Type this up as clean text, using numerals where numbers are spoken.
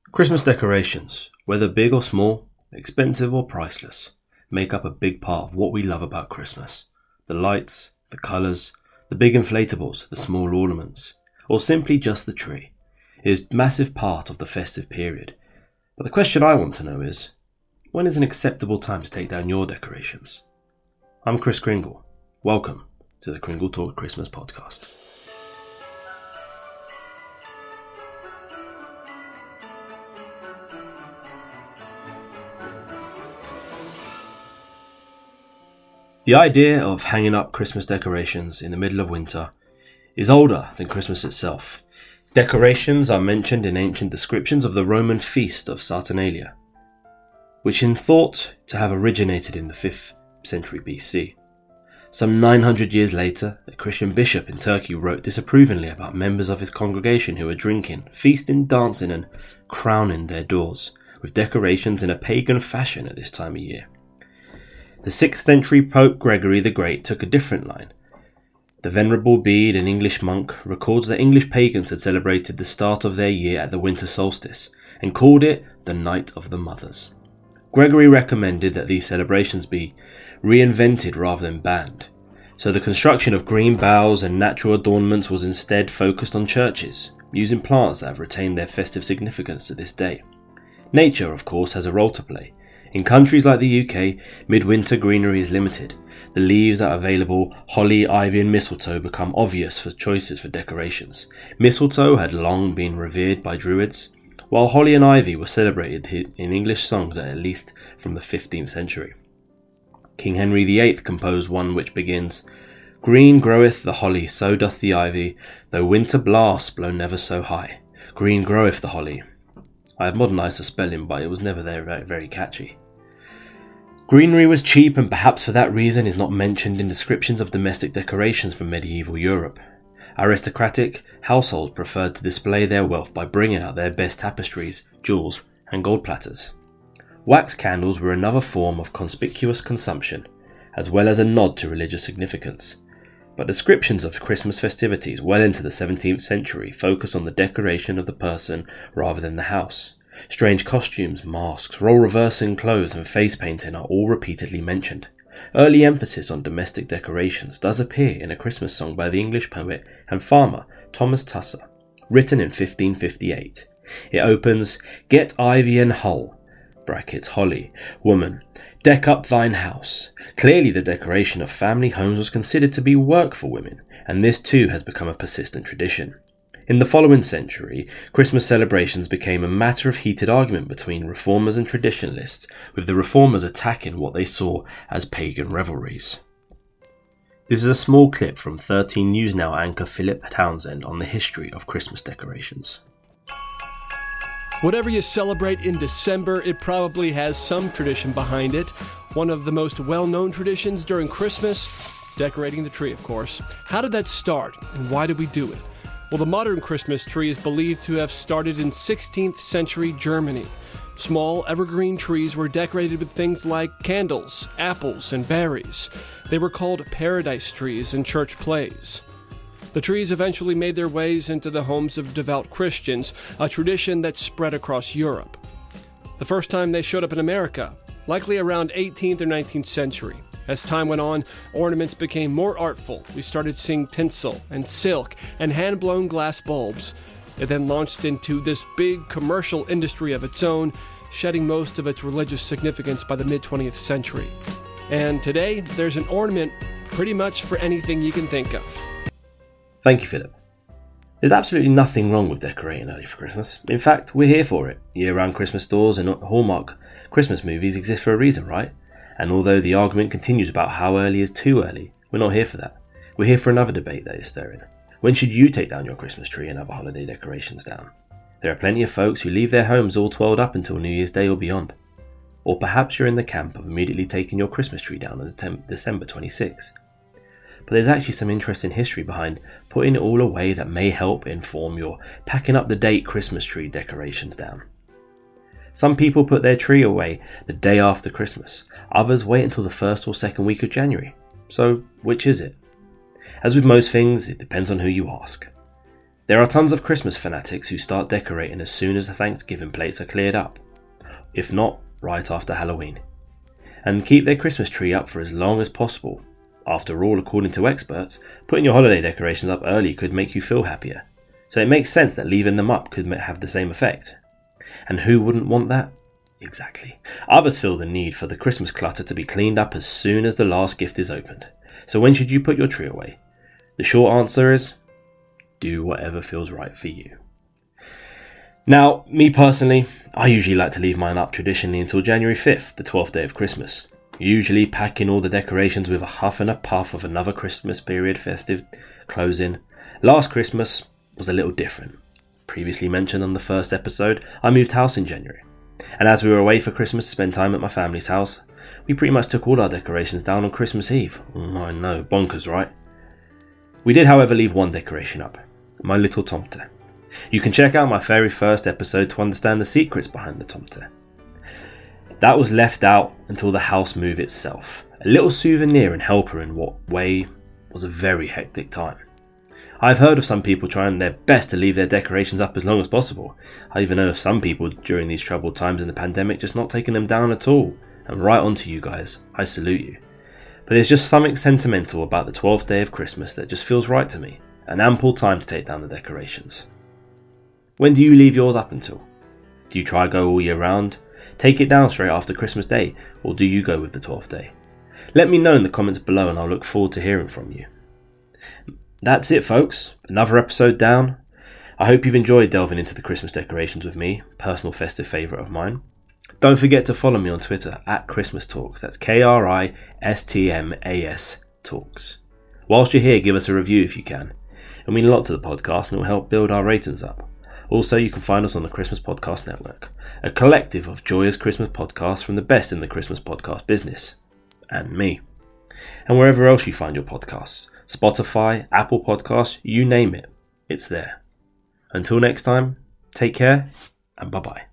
Christmas decorations, whether big or small, expensive or priceless, make up a big part of what we love about Christmas. The lights, the colours, the big inflatables, the small ornaments, or simply just the tree. It is a massive part of the festive period. But the question I want to know is, when is an acceptable time to take down your decorations? I'm Chris Kringle. Welcome to the Kringle Talk Christmas podcast. The idea of hanging up Christmas decorations in the middle of winter is older than Christmas itself. Decorations are mentioned in ancient descriptions of the Roman feast of Saturnalia, which is thought to have originated in the 5th century BC. Some 900 years later, a Christian bishop in Turkey wrote disapprovingly about members of his congregation who were drinking, feasting, dancing and crowning their doors with decorations in a pagan fashion at this time of year. The 6th century Pope Gregory the Great took a different line. The Venerable Bede, an English monk, records that English pagans had celebrated the start of their year at the winter solstice and called it the Night of the Mothers. Gregory recommended that these celebrations be reinvented rather than banned, so the construction of green boughs and natural adornments was instead focused on churches, using plants that have retained their festive significance to this day. Nature, of course, has a role to play. In countries like the UK, midwinter greenery is limited. The leaves that are available, holly, ivy and mistletoe, become obvious for choices for decorations. Mistletoe had long been revered by Druids, while holly and ivy were celebrated in English songs at least from the 15th century. King Henry VIII composed one which begins, "Green groweth the holly, so doth the ivy, though winter blasts blow never so high. Green groweth the holly." I have modernised the spelling, but it was never very catchy. Greenery was cheap and perhaps for that reason is not mentioned in descriptions of domestic decorations from medieval Europe. Aristocratic households preferred to display their wealth by bringing out their best tapestries, jewels and gold platters. Wax candles were another form of conspicuous consumption, as well as a nod to religious significance. But descriptions of Christmas festivities well into the 17th century focus on the decoration of the person rather than the house. Strange costumes, masks, role-reversing clothes and face painting are all repeatedly mentioned. Early emphasis on domestic decorations does appear in a Christmas song by the English poet and farmer Thomas Tusser, written in 1558. It opens, "Get ivy and hull (holly) woman, deck up thine house." Clearly the decoration of family homes was considered to be work for women, and this too has become a persistent tradition. In the following century, Christmas celebrations became a matter of heated argument between reformers and traditionalists, with the reformers attacking what they saw as pagan revelries. This is a small clip from 13 News Now anchor Philip Townsend on the history of Christmas decorations. Whatever you celebrate in December, it probably has some tradition behind it. One of the most well-known traditions during Christmas, decorating the tree, of course. How did that start, and why did we do it? Well, the modern Christmas tree is believed to have started in 16th century Germany. Small evergreen trees were decorated with things like candles, apples, and berries. They were called paradise trees in church plays. The trees eventually made their ways into the homes of devout Christians, a tradition that spread across Europe. The first time they showed up in America, likely around 18th or 19th century. As time went on, ornaments became more artful. We started seeing tinsel and silk and hand-blown glass bulbs. It then launched into this big commercial industry of its own, shedding most of its religious significance by the mid-20th century. And today, there's an ornament pretty much for anything you can think of. Thank you, Philip. There's absolutely nothing wrong with decorating early for Christmas. In fact, we're here for it. Year-round Christmas stores and Hallmark Christmas movies exist for a reason, right? And although the argument continues about how early is too early, we're not here for that. We're here for another debate that is stirring. When should you take down your Christmas tree and other holiday decorations down? There are plenty of folks who leave their homes all twirled up until New Year's Day or beyond. Or perhaps you're in the camp of immediately taking your Christmas tree down on December 26th. But there's actually some interesting history behind putting it all away that may help inform your packing up the date Christmas tree decorations down. Some people put their tree away the day after Christmas. Others wait until the first or second week of January. So, which is it? As with most things, it depends on who you ask. There are tons of Christmas fanatics who start decorating as soon as the Thanksgiving plates are cleared up, if not right after Halloween, and keep their Christmas tree up for as long as possible. After all, according to experts, putting your holiday decorations up early could make you feel happier, so it makes sense that leaving them up could have the same effect. And who wouldn't want that? Exactly. Others feel the need for the Christmas clutter to be cleaned up as soon as the last gift is opened. So when should you put your tree away? The short answer is, do whatever feels right for you. Now, me personally, I usually like to leave mine up traditionally until January 5th, the 12th day of Christmas. Usually packing all the decorations with a huff and a puff of another Christmas period festive closing. Last Christmas was a little different. Previously mentioned on the first episode, I moved house in January. And as we were away for Christmas to spend time at my family's house, we pretty much took all our decorations down on Christmas Eve. I know, bonkers, right? We did, however, leave one decoration up, my little tomte. You can check out my very first episode to understand the secrets behind the tomte. That was left out until the house move itself. A little souvenir and helper in what way was a very hectic time. I've heard of some people trying their best to leave their decorations up as long as possible. I even know of some people during these troubled times in the pandemic just not taking them down at all. And right on to you guys, I salute you. But there's just something sentimental about the 12th day of Christmas that just feels right to me. An ample time to take down the decorations. When do you leave yours up until? Do you try to go all year round? Take it down straight after Christmas Day, or do you go with the 12th day? Let me know in the comments below and I'll look forward to hearing from you. That's it, folks. Another episode down. I hope you've enjoyed delving into the Christmas decorations with me, personal festive favourite of mine. Don't forget to follow me on Twitter at Christmas Talks. That's KRISTMAS Talks. Whilst you're here, give us a review if you can. It'll mean a lot to the podcast and it'll help build our ratings up. Also, you can find us on the Christmas Podcast Network, a collective of joyous Christmas podcasts from the best in the Christmas podcast business. And me. And wherever else you find your podcasts. Spotify, Apple Podcasts, you name it. It's there. Until next time, take care and bye-bye.